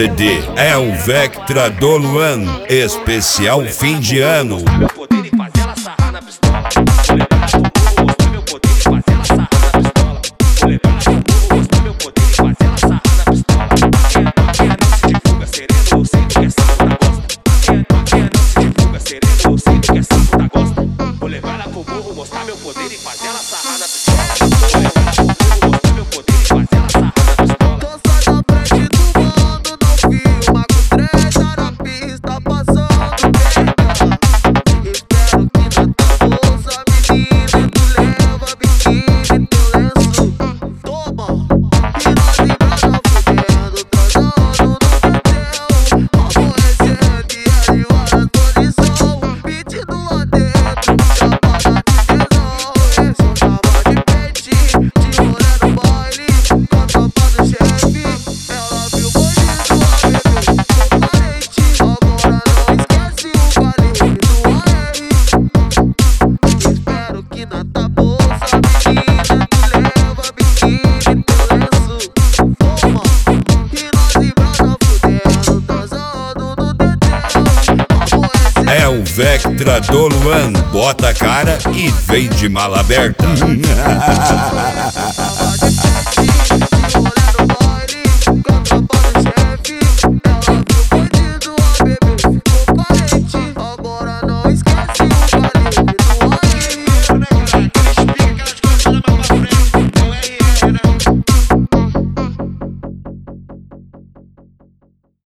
CD é o Vectra do Luan, especial fim de ano. Meu poder e fazer ela sarrar na pistola. Vou levar ela pro burro, mostrar meu poder e fazer ela sarrar na pistola. Vou levar ela pro burro, mostrar meu poder e fazer ela sarrar na pistola. Quem não se divulga sereno, sempre que é sapo da gosta. Quem não se divulga sereno, sempre que é sapo da gosta. Vou levar ela pro burro, mostrar meu poder e fazer ela sarrar na pistola. Vou levar ela pro burro, mostrar meu poder e fazer ela sarrar na pistola. Tô só na frente do mano, não filma com treta na pista, passando perna. Espero que na tua bolsa, menina, tu leva biquíni, teu lenço. Toma, e nós embrasa fudendo, transando no hotel. Aborrecendo e animada condição. Pedindo lá dentro, chapada de tesão. Esse é um chama de peitinho, de rolê no baile, com a tropa do chefe. Ela viu o bonito, a bebê com parente. Agora não esquece o baile do AR. Espero que na tua bolsa, menina, tu leva biquíni, teu lenço. Toma, e nós embrasa fudendo, transando no teteu. É o Vectra do Luan, bota a cara e vem de mala aberta.